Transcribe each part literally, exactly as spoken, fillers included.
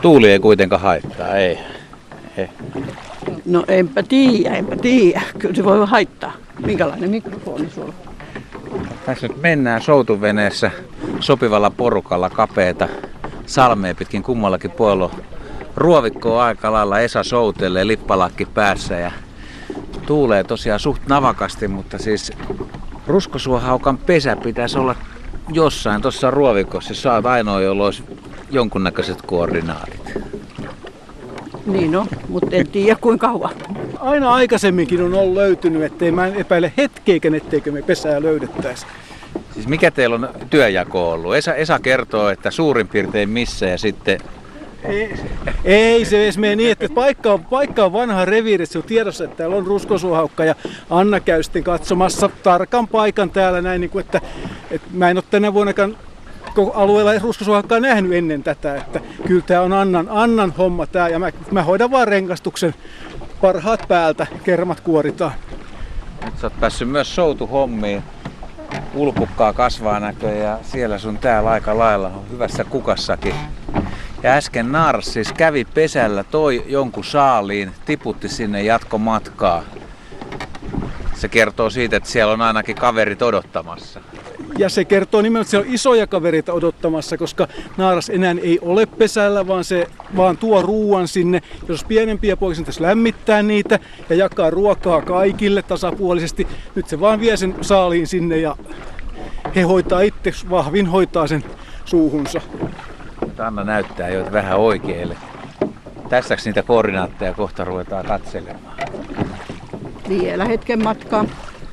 Tuuli ei kuitenkaan haittaa, ei. ei. No enpä tiedä, enpä tiedä. Kyllä se voi haittaa. Minkälainen mikrofoni sulla? Tässä nyt mennään soutuveneessä sopivalla porukalla kapeeta salmea pitkin kummallakin puolella. Ruovikko on aika lailla, Esa soutelee lippalakki päässä ja tuulee tosiaan suht navakasti, mutta siis ruskosuohaukan pesä pitäisi olla jossain tuossa ruovikossa. Sä oot ainoa, jolla olisi jonkunnäköiset koordinaatit. Niin on, mutta en tiedä kuinka kauan. Aina aikaisemminkin on ollut löytynyt, ettei mä en epäile hetkeikään, etteikö me pesää löydettäisi. Siis mikä teillä on työjako ollut? Esa, Esa kertoo, että suurin piirtein missä ja sitten... Ei, ei se edes mene niin, että paikka on, paikka on vanha reviiri, se on tiedossa, että täällä on ruskosuohaukka ja Anna käy sitten katsomassa tarkan paikan täällä näin, niin kuin, että, että mä en ole tänä vuonnakaan alueella ruskosuohaukkaa nähnyt ennen tätä, että kyllä tää on Annan, Annan homma tää ja mä, mä hoidan vaan rengastuksen parhaat päältä, kermat kuoritaan. Nyt sä oot päässyt myös soutuhommiin. Ulkukkaa kasvaa näköjään ja siellä sun täällä aika lailla on hyvässä kukassakin. Ja äsken naaras siis kävi pesällä, toi jonkun saaliin, tiputti sinne jatkomatkaa. Se kertoo siitä, että siellä on ainakin kaverit odottamassa. Ja se kertoo nimenomaan, että siellä on isoja kavereita odottamassa, koska naaras enää ei ole pesällä, vaan se vaan tuo ruuan sinne. Jos pienempiä poiksia tässä lämmittää niitä ja jakaa ruokaa kaikille tasapuolisesti, nyt se vaan vie sen saaliin sinne ja he hoitaa itse, vahvin hoitaa sen suuhunsa. Anna näyttää jo vähän oikealle. Tässäks niitä koordinaatteja kohta ruvetaan katselemaan? Vielä hetken matkaa.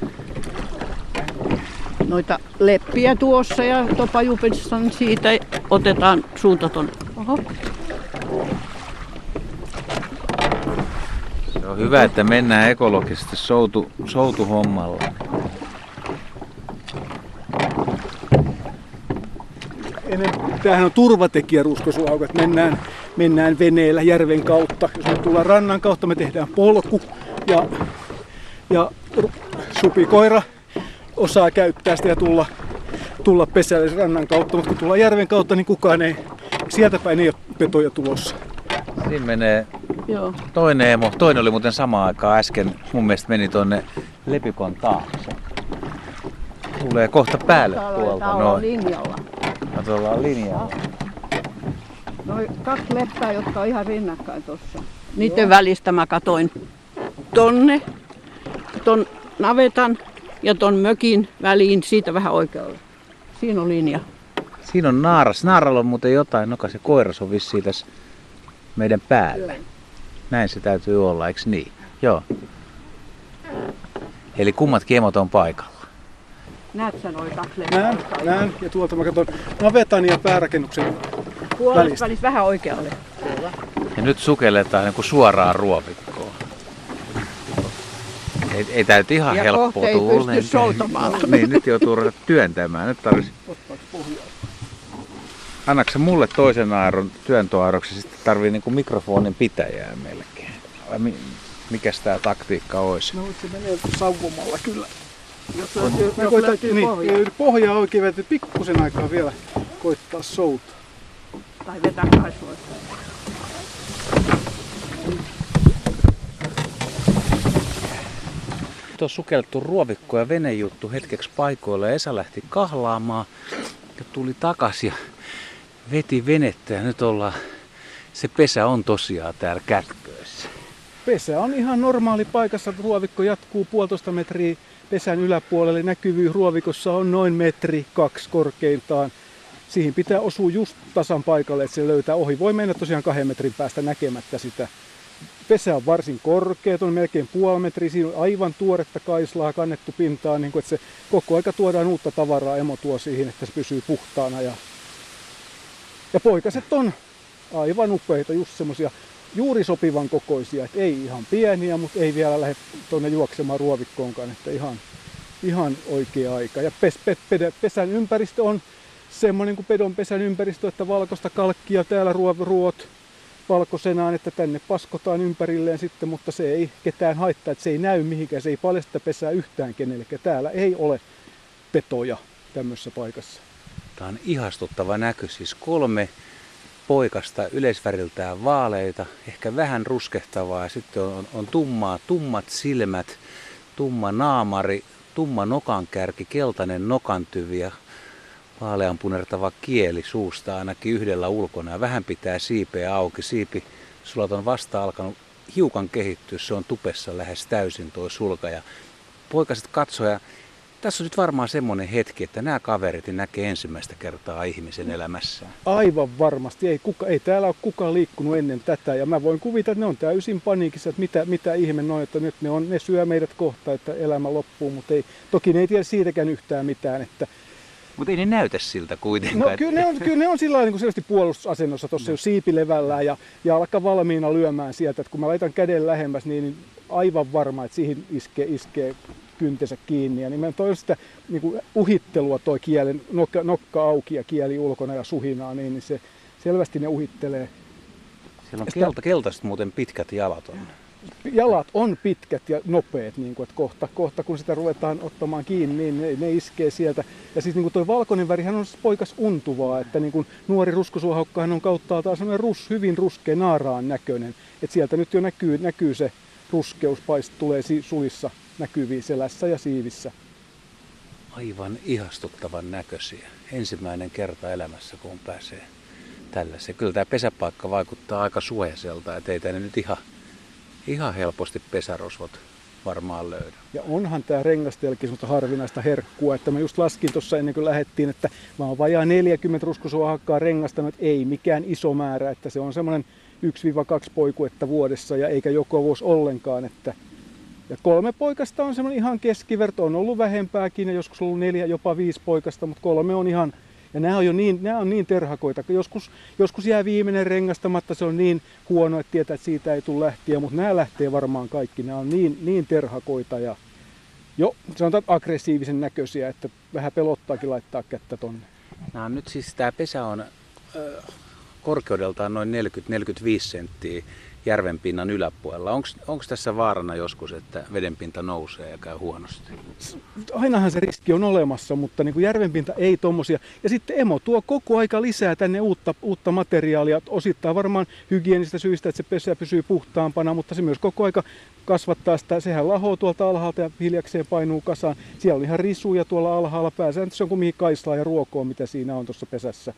Noita leppiä tuossa ja topajupissa, niin siitä otetaan suunta tonne. Oho. Se on hyvä, että mennään ekologisesti soutu, soutuhommalla. Tämähän on turvatekijä ruskosuohaukat. Mennään, mennään veneellä järven kautta. Jos me tullaan rannan kautta, me tehdään polku ja, ja supikoira osaa käyttää sitä ja tulla, tulla pesälle rannan kautta. Mutta kun tullaan järven kautta, niin kukaan ei, sieltä päin ei ole petoja tulossa. Siinä menee Joo. toinen emo. Toinen oli muuten samaan aikaan äsken. Mun mielestä meni tonne lepikon taakse. Tulee kohta päälle tuolta. Täällä on linjalla. No, ollaan linjalla. Noi kaksi leppää, jotka on ihan rinnakkain tuossa. Niiden Joo. välistä mä katoin tonne, ton navetan ja ton mökin väliin, siitä vähän oikealle. Siinä on linja. Siinä on naaras. Naaralla on muuten jotain, noka se koiras on vissiin tässä meidän päällä. Joo. Näin se täytyy olla, eikö niin? Joo. Eli kummatkin emot on paikalla. Näet sä noi kaksi leppää? Näen, näen. Ja tuolta mä katson navetan ja päärakennuksen Puolet välistä. välistä vähän oikealle. Ja nyt sukelletaan niin kuin suoraan ruovikkoon. Ei, ei täytyy ihan ja helppoa tulla. Ja kohta ei pysty soutamaan. Niin, nyt joutuu ruveta työntämään. Nyt tarvitsisi... Annatko sä mulle toisen aeron työntoaeroksi, sitten tarvii niin kuin mikrofonin pitäjää melkein? Vai mi, mikäs tää taktiikka olisi? No se menee sauvomalla kyllä. Jos löytyy, Mä jos koitan, löytyy niin, pohja. pohjaa oikein vetä pikkusen aikaa vielä koittaa soutaa. Tai vetää kasvoja. Nyt on sukellettu ruovikko ja venejuttu hetkeksi paikoille. Esa lähti kahlaamaan ja tuli takas ja veti venettä ja nyt ollaan, se pesä on tosiaan täällä Kätköissä. Pesä on ihan normaali paikassa, ruovikko jatkuu puolitoista metriä pesän yläpuolelle. Näkyvyys ruovikossa on noin metri kaksi korkeintaan. Siihen pitää osua just tasan paikalle, että se löytää ohi. Voi mennä tosiaan kahden metrin päästä näkemättä sitä. Pesä on varsin korkea, on melkein puoli metriä. Siinä on aivan tuoretta kaislaa kannettu pintaan, niin kuin, että se koko aika tuodaan uutta tavaraa, emo tuo siihen, että se pysyy puhtaana. Ja, ja poikaset on aivan upeita, just semmosia juuri sopivan kokoisia, että ei ihan pieniä, mutta ei vielä lähde tuonne juoksemaan ruovikkoonkaan, että ihan, ihan oikea aika. Ja pes, pes, pes, pesän ympäristö on semmoinen kuin pedon pesän ympäristö, että valkoista kalkkia täällä ruot valkoisenaan, että tänne paskotaan ympärilleen sitten, mutta se ei ketään haittaa, että se ei näy mihinkään, se ei paljasta pesää yhtään kenellekään. Täällä ei ole petoja tämmöisessä paikassa. Tämä on ihastuttava näky, siis kolme poikasta, yleisväriltään vaaleita, ehkä vähän ruskehtavaa ja sitten on, on tummaa, tummat silmät, tumma naamari, tumma nokankärki, keltainen nokantyvi ja vaalean punertava kieli suusta ainakin yhdellä ulkona ja vähän pitää siipeä auki. Siipi sulat on vasta alkanut hiukan kehittyä, se on tupessa lähes täysin tuo sulka ja poikaset katsoo ja tässä on nyt varmaan semmoinen hetki, että nämä kaverit näkee ensimmäistä kertaa ihmisen elämässään. Aivan varmasti. Ei, kuka, ei täällä ole kukaan liikkunut ennen tätä. Ja mä voin kuvitella, että ne on täysin paniikissa, että mitä, mitä ihme noin, että nyt ne, on, ne syö meidät kohta, että elämä loppuu. Mutta ei, toki ne ei tiedä siitäkään yhtään mitään. Että... Mutta ei ne näytä siltä kuitenkaan. No kyllä ne on, kyllä ne on sillä lailla niin puolustusasennossa tuossa no. jo siipilevällään ja, ja alkaa valmiina lyömään sieltä. Että kun mä laitan käden lähemmäs, niin, niin aivan varma, että siihen iskee, iskee kyntensä kiinni. Ja nimenomaan toi sitä niin kuin uhittelua toi kielen, nokka, nokka auki ja kieli ulkona ja suhinaa, niin, niin se selvästi ne uhittelee. Siellä on kelta, keltaiset muuten pitkät jalat on. Jalat on pitkät ja nopeat, niin kuin, että kohta, kohta kun sitä ruvetaan ottamaan kiinni, niin ne, ne iskee sieltä. Ja siis niin kuin toi valkoinen värihän on poikas untuvaa, että niin kuin nuori ruskosuohaukkahan on kauttaaltaan sellainen rus, hyvin ruskea naaraan näköinen. Että sieltä nyt jo näkyy, näkyy se ruskeus, paist tulee sulissa näkyviin selässä ja siivissä. Aivan ihastuttavan näköisiä. Ensimmäinen kerta elämässä, kun pääsee tällaiseen. Kyllä tämä pesäpaikka vaikuttaa aika suojaiselta, että ei tänne nyt ihan, ihan helposti pesärosvot varmaan löydä. Ja onhan tämä rengastelkin semmoista harvinaista herkkua, että mä just laskin tuossa ennen kuin lähdettiin, että mä oon vajaa neljäkymmentä ruskosuohakkaa rengastanut, ei mikään iso määrä, että se on semmoinen yksi kaksi poikuetta vuodessa ja eikä joko vuosi ollenkaan, että ja kolme poikasta on semmoinen ihan keskiverto, on ollut vähempääkin ja joskus ollut neljä, jopa viisi poikasta, mutta kolme on ihan, ja nämä on jo niin, nämä on niin terhakoita. Joskus, joskus jää viimeinen rengastamatta, se on niin huono, että tietää, että siitä ei tule lähtiä, mutta nämä lähtee varmaan kaikki, nämä on niin, niin terhakoita ja jo sanotaan aggressiivisen näköisiä, että vähän pelottaakin laittaa kättä tonne. No, nyt siis tämä pesä on äh, korkeudeltaan noin neljäkymmentä neljäkymmentäviisi senttiä. Järvenpinnan yläpuolella. Onko tässä vaarana joskus, että vedenpinta nousee ja käy huonosti? Ainahan se riski on olemassa, mutta niin kuin järvenpinta ei tommosia. Ja sitten emo tuo koko aika lisää tänne uutta, uutta materiaalia. Osittain varmaan hygienistä syistä, että se pesä pysyy puhtaampana, mutta se myös koko aika kasvattaa sitä. Sehän lahoo tuolta alhaalta ja hiljakseen painuu kasaan. Siellä on ihan risuja tuolla alhaalla. Pääsääntöisesti se on kuin mihin kaislaa ja ruokoa, mitä siinä on tuossa pesässä.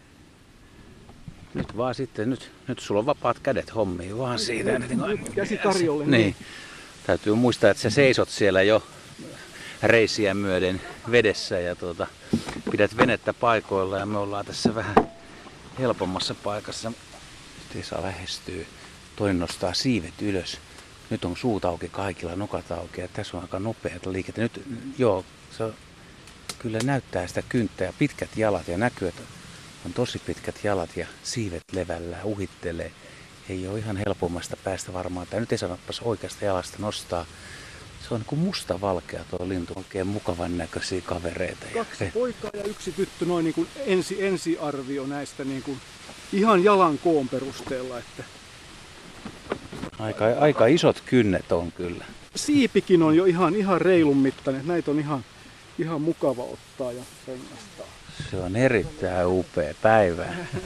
Nyt vaan sitten, nyt, nyt sulla on vapaat kädet hommiin vaan siitä. Nyt, nyt käsi tarjolle. Niin. niin. Täytyy muistaa, että sä seisot siellä jo reisiä myöden vedessä ja tuota, pidät venettä paikoilla ja me ollaan tässä vähän helpommassa paikassa. Nyt ei saa lähestyä. Toinen nostaa siivet ylös. Nyt on suut auki kaikilla, nokat auki ja tässä on aika nopeata liikettä. Nyt joo, se kyllä näyttää sitä kynttää ja pitkät jalat ja näkyy, että on tosi pitkät jalat ja siivet levällään, uhittelee. Ei ole ihan helpommasta päästä varmaan. Tämä nyt ei sanopas oikeasta jalasta nostaa. Se on niin kuin musta-valkea tuo lintu. Oikein mukavan näköisiä kavereita. Kaksi poikaa ja yksi tyttö, noin niin kuin ensi, ensiarvio näistä niin kuin ihan jalan koon perusteella. Että... Aika, aika isot kynnet on kyllä. Siipikin on jo ihan, ihan reilun mittainen. Näitä on ihan, ihan mukava ottaa ja rengastaa. Se on erittäin upea päivä.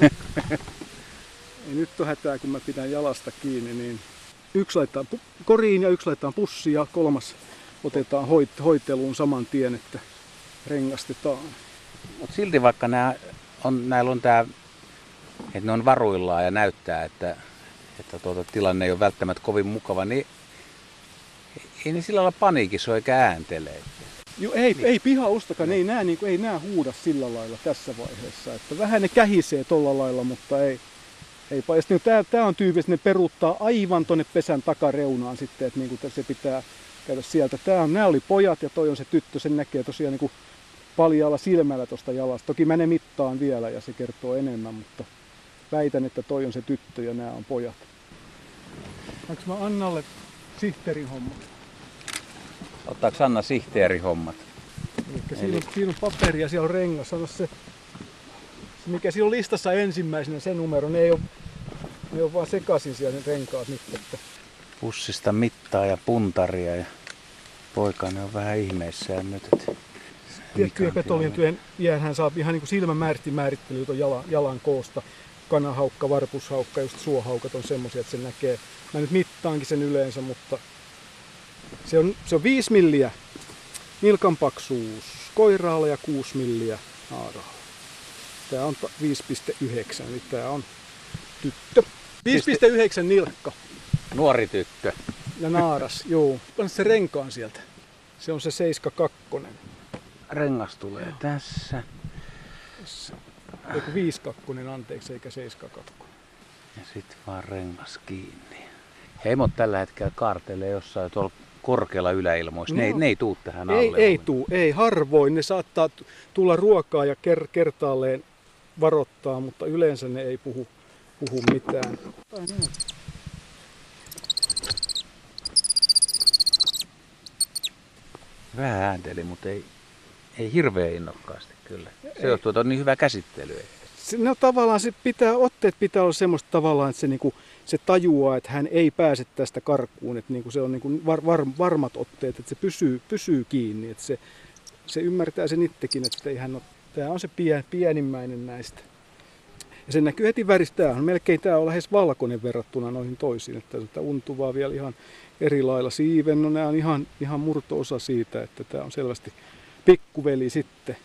Ei nyt on hätää, kun mä pidän jalasta kiinni, niin yksi laittaa koriin ja yksi laittaa pussiin ja kolmas otetaan hoit- hoiteluun saman tien, että rengastetaan. Mutta silti vaikka nää on, näillä on tämä, että ne on varuillaan ja näyttää, että, että tuota, tilanne ei ole välttämättä kovin mukava, niin ei ne sillä lailla paniikissa eikä ääntele. Joo, ei, niin. ei pihaustakaan, ei nää, niin kuin, ei nää huuda sillä lailla tässä vaiheessa. Että vähän ne kähisee tolla lailla, mutta ei. ei niin, tää, tää on tyypillisesti, ne peruuttaa aivan tonne pesän takareunaan sitten, että niin kuin se pitää käydä sieltä. Tää on, nää oli pojat ja toi on se tyttö, sen näkee tosiaan niin kuin paljaalla silmällä tosta jalasta. Toki mä ne mittaan vielä ja se kertoo enemmän, mutta väitän, että toi on se tyttö ja nämä on pojat. Onko mä Annalle sihteerin homma? Ottaako Anna sihteeri hommat? Eli... Siinä, on, siinä on paperi ja siellä on rengas. Sano se, se, mikä siinä on listassa ensimmäisenä, se numero. Ne ei ole, ne ole vaan sekaisin siellä ne renkaat nyt. Että... Pussista mittaa ja puntaria ja poikainen on vähän ihmeissään nyt. Että... Tiettyjen petolintujen iän hän saa ihan niin kuin silmämääritti määrittelyä tuon jalan, jalan koosta. kanahaukka, varpushaukka, just suohaukat on semmoisia, että se näkee. Mä nyt mittaankin sen yleensä, mutta se on, se on viisi milliä nilkan paksuus koiraalla ja kuusi milliä naaraalla. Tää on viisi pilkku yhdeksän, eli tää on tyttö. viisi pilkku yhdeksän nilkka. Nuori tyttö. Ja naaras, joo. Panna se renkaan sieltä. Se on se seitsemän kaksi. Rengas tulee tässä. Tässä. Eiku viisi kaksi, anteeksi, eikä seitsemän kaksi. Ja sit vaan rengas kiinni. Heimot tällä hetkellä kaartelee jossain tuolla korkealla yläilmoissa. No, ne, ei, ne ei tuu tähän ei, alle. Ei tuu, ei harvoin. Ne saattaa tulla ruokaa ja ker- kertaalleen varoittaa, mutta yleensä ne ei puhu, puhu mitään. Vähän äänteli, mutta ei, ei hirveän innokkaasti kyllä. Se johtuu, että on niin hyvä käsittely. No tavallaan se pitää, otteet pitää olla semmoista tavallaan, että se, niinku, se tajuaa, että hän ei pääse tästä karkuun. Että niinku se on niinku var, var, varmat otteet, että se pysyy, pysyy kiinni. Että se, se ymmärtää sen itsekin, että ei hän ole, tämä on se pien, pienimmäinen näistä. Ja se näkyy heti väristä. Tämä on melkein tämä on lähes valkoinen verrattuna noihin toisiin. Että tätä untuvaa vielä ihan eri lailla. Siiven, no nämä on ihan, ihan murto-osa siitä, että tämä on selvästi pikkuveli sitten.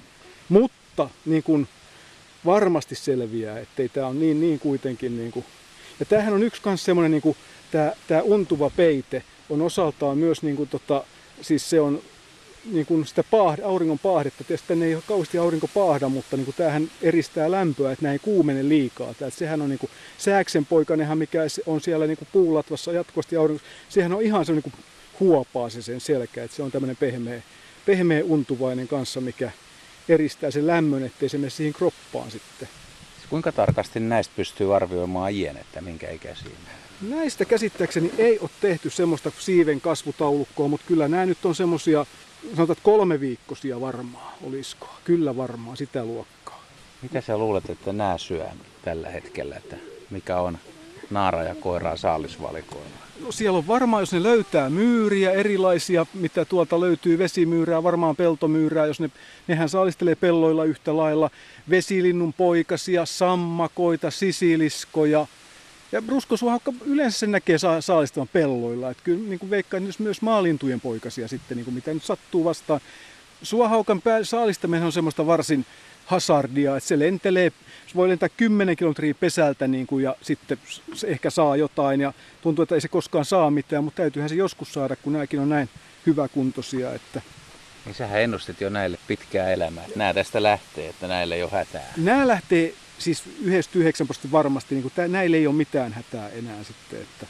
Mutta niin kuin varmasti selviää, ettei tämä on niin, niin kuitenkin. Niin kuin. Ja tämähän on yksi kans semmoinen, niin kuin, tämä, tämä untuva peite on osaltaan myös, niin kuin, tota, siis se on niin kuin sitä paahde, auringon paahdetta. Tietysti tänne ei ole kauheasti aurinko paahda, mutta niin kuin, tämähän eristää lämpöä, että nämä ei kuumene liikaa. Tämä, sehän on niin kuin, sääksenpoikanenhan, mikä on siellä niin kuin puulatvassa jatkuvasti aurinko. Sehän on ihan se niin kuin, huopaa se sen selkä, että se on tämmöinen pehmeä, pehmeä untuvainen kanssa, mikä eristää sen lämmön, ettei se mene siihen kroppaan sitten. Kuinka tarkasti näistä pystyy arvioimaan iän, että minkä ikäisiä? Näistä käsittääkseni ei ole tehty semmoista siiven kasvutaulukkoa, mutta kyllä nämä nyt on semmoisia, sanotaan kolme viikkoisia varmaan, olisiko? Kyllä varmaan, sitä luokkaa. Mitä sä luulet, että nämä syö tällä hetkellä, että mikä on naara ja koiraa saalisvalikoilla? No siellä on varmaan, jos ne löytää myyriä erilaisia, mitä tuolta löytyy, vesimyyrää, varmaan peltomyyrää, jos ne, nehän saalistelee pelloilla yhtä lailla, vesilinnun poikasia, sammakoita, sisiliskoja. Ja ruskosuohaukka yleensä se näkee saalistavan pelloilla. Että kyllä niin kuin veikkaan myös maalintujen poikasia sitten, niin kuin mitä nyt sattuu vastaan. Suohaukan saalistaminen on semmoista varsin hazardia, että se lentelee, se voi lentää kymmenen kilometriä pesältä niin kuin, ja sitten se ehkä saa jotain ja tuntuu, että ei se koskaan saa mitään, mutta täytyyhän se joskus saada, kun nämäkin on näin hyväkuntoisia. Että niin sähän ennustit jo näille pitkää elämää, että nämä tästä lähtee, että näille ei ole hätää. Nämä lähtee siis yhdeksänkymmentäyhdeksän prosenttia varmasti, niin kuin tää, näillä ei ole mitään hätää enää sitten, että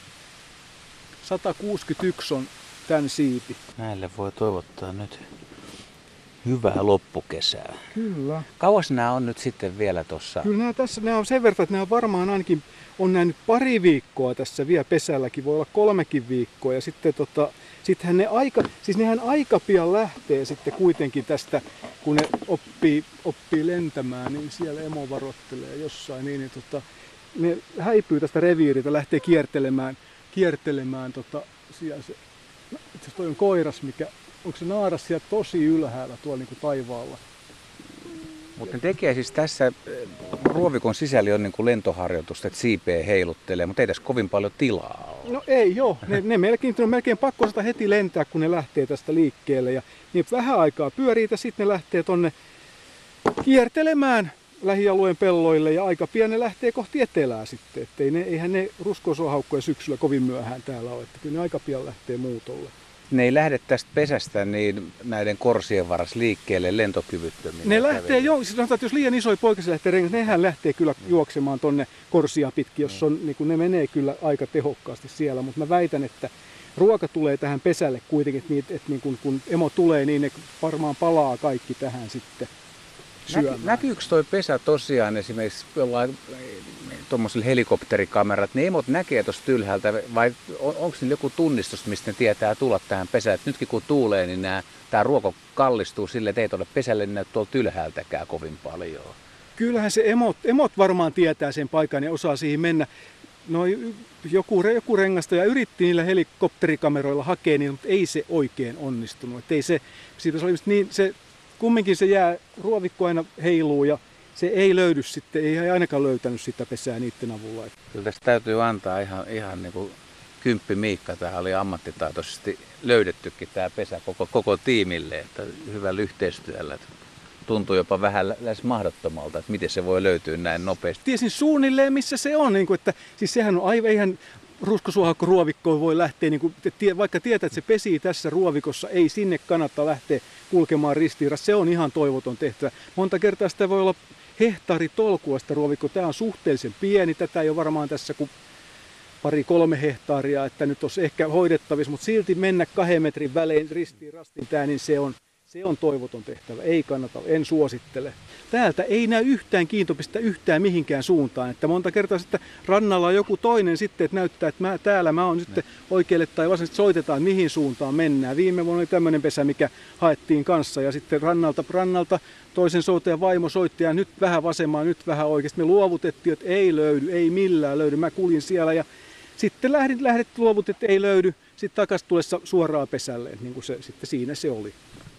sata kuusikymmentäyksi on tämän siipi. Näille voi toivottaa nyt hyvää loppukesää. Kyllä. Kauas nämä on nyt sitten vielä tuossa? Kyllä nämä tässä, nämä on sen verran, että nämä on varmaan ainakin, on nämä nyt pari viikkoa tässä vielä pesälläkin, voi olla kolmekin viikkoa. Ja sitten tota, sittenhän ne aika, siis nehän aika pian lähtee sitten kuitenkin tästä, kun ne oppii, oppii lentämään, niin siellä emo varoittelee jossain, niin, niin tota, ne häipyy tästä reviiriltä, lähtee kiertelemään, kiertelemään tota, siellä se, itse asiassa toi on koiras, mikä, onko se naaras siellä tosi ylhäällä tuolla niin kuin taivaalla. Mutta ne tekee siis tässä, ruovikon sisällä on niin kuin lentoharjoitusta, että siipeä heiluttelee, mutta ei tässä kovin paljon tilaa ole. No ei joo, ne, ne melkein, ne on melkein pakko sitä heti lentää, kun ne lähtee tästä liikkeelle. Ja niin vähän aikaa pyörii ja sitten ne lähtee tonne kiertelemään lähialueen pelloille ja aika pian ne lähtee kohti etelää sitten. Ettei ne, eihän ne ruskosuohaukkoja syksyllä kovin myöhään täällä ole, että kyllä ne aika pian lähtee muutolle. Ne ei lähde tästä pesästä niin näiden korsien varassa liikkeelle lentokyvyttömiin. Ne lähtee jo, siis sanotaan, että jos liian isoja poikasia lähtee rengas, nehän lähtee kyllä juoksemaan tonne korsia pitkin, jos on, niin kuin ne menee kyllä aika tehokkaasti siellä, mutta mä väitän, että ruoka tulee tähän pesälle kuitenkin, että, niitä, että niin kun, kun emo tulee, niin ne varmaan palaa kaikki tähän sitten syömään. Näkyykö toi pesä tosiaan esimerkiksi jollain tuommoisella helikopterikameralla, että ne emot näkee tuosta ylhäältä, vai on, onko niillä joku tunnistus, mistä ne tietää tulla tähän pesään, että nytkin kun tuulee, niin nämä, tämä ruoko kallistuu sille, että ei tuolle pesälle näy tuolta ylhäältäkään kovin paljon. Kyllähän se emot, emot varmaan tietää sen paikan ja osaa siihen mennä. No, joku, joku rengastaja yritti niillä helikopterikameroilla hakea, niin, mutta ei se oikein onnistunut. Että ei se, siitä oli niin, se, kumminkin se jää, ruovikko aina heiluu ja se ei löydy sitten, ei ainakaan löytänyt sitä pesää niiden avulla. Kyllä tästä täytyy antaa ihan, ihan niin kuin kymppi Miikka. Tähän oli ammattitaitoisesti löydettykin tämä pesä koko, koko tiimille, että hyvällä yhteistyöllä. Että tuntuu jopa vähän lähes mahdottomalta, että miten se voi löytyä näin nopeasti. Tiesin suunnilleen, missä se on. Niin kuin, että, siis sehän on aivan ihan ruskosuohakko ruovikkoon voi lähteä, niin kuin, vaikka tietää, että se pesii tässä ruovikossa, ei sinne kannata lähteä kulkemaan ristiin. Se on ihan toivoton tehtävä. Monta kertaa sitä voi olla hehtaari tolkua sitä ruovikkoa. Tämä on suhteellisen pieni. Tätä ei ole varmaan tässä kuin pari kolme hehtaaria, että nyt olisi ehkä hoidettavissa, mutta silti mennä kahden metrin välein ristiin rastin tää, niin se on, se on toivoton tehtävä. Ei kannata, en suosittele. Täältä ei näy yhtään kiintopistä yhtään mihinkään suuntaan. Että monta kertaa sitten rannalla on joku toinen sitten, että näyttää, että mä, täällä mä oon sitten oikealle tai vasen, soitetaan mihin suuntaan mennään. Viime vuonna oli tämmöinen pesä, mikä haettiin kanssa ja sitten rannalta rannalta toisen soutajan vaimo soitti ja nyt vähän vasemmaan, nyt vähän oikeasti. Me luovutettiin, että ei löydy, ei millään löydy. Mä kuljin siellä ja sitten lähdin, lähdit luovut, että ei löydy. Sitten takaisin tulessa suoraan pesälle, niin kuin se, sitten siinä se oli.